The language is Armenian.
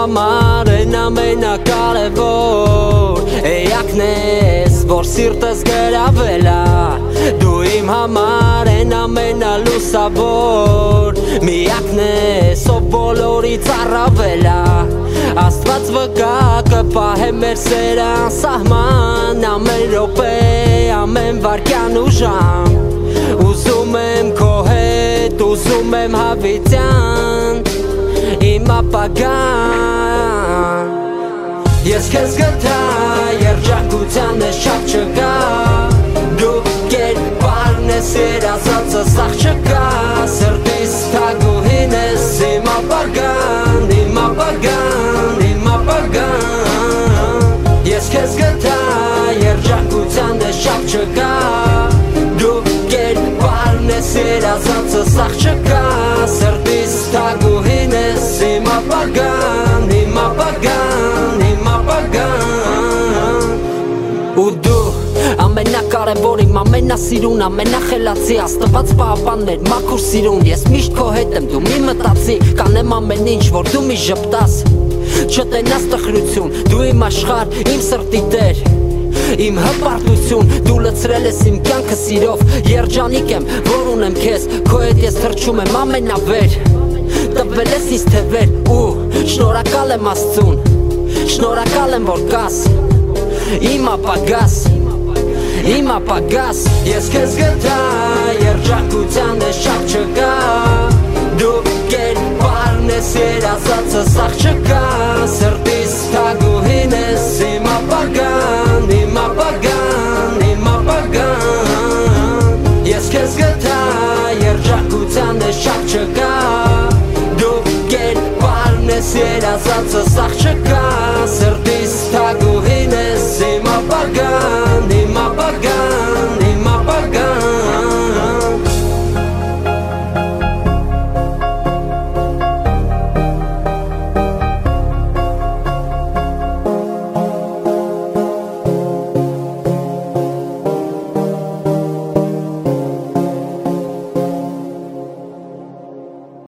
համար են ամենակարևոր Էակն ես, որ սիրտս գրավել ա Դու իմ համար են ամենալուսավոր Միակն ես, ով բոլորից առավել ա Աստված վկա կպահե մեր սերը անսահման Ամեն րոպե, ամեն վայրկյան ու ժամ Ուզում եմ քո հետ, ուզում եմ հավիտյան Իմ ապագան Ես քեզ գտա, երջանկության ես շատ չկա Դու կերպարն ես, երազածը սաղ չկա Սրտիս թագուհին ես, իմ ապագան, իմ ապագան, իմ ապագան Ես քեզ գտա, երջանկության ես շատ չկա Դու կերպարն ես, երազածը սաղ չկա Սրտիս թագուհին ես, իմ ապագան, իմ ապագան, իմ ապագան Ու դու ամենակարևոր իմ ամենասիրուն, ամենախելացի Աստված պահապաններ, մաքուր սիրուն Ես միշտ քո հետ եմ, դու մի մտածի Կանեմ ամեն ինչ, որ դու մի ժպտաս Չտենաս տխրություն, դու իմ աշխարհ, իմ սրտի տեր Իմ հպարտություն, դու լցրել ես իմ կյանքը սիրով Երջանիկ եմ, որ ունեմ քեզ, քո հետ ես թռչում եմ ամենավեր Տվել ես ինձ թևեր ու շնորհակալ եմ Աստծուն Շնորհակալ եմ, որ կաս Իմ ապագաս Իմ ապագաս Ես քեզ գտա, երջանկության ես շատ չկա Դու կերպարն ես, երազածը սաղ չկա Սրտիս թագուհին ես, իմ ապագան, իմ ապագան, իմ ապագան Ես քեզ գտա, երջանկության ես շատ չկա Դու կերպարն ես, երազածը սաղ չկա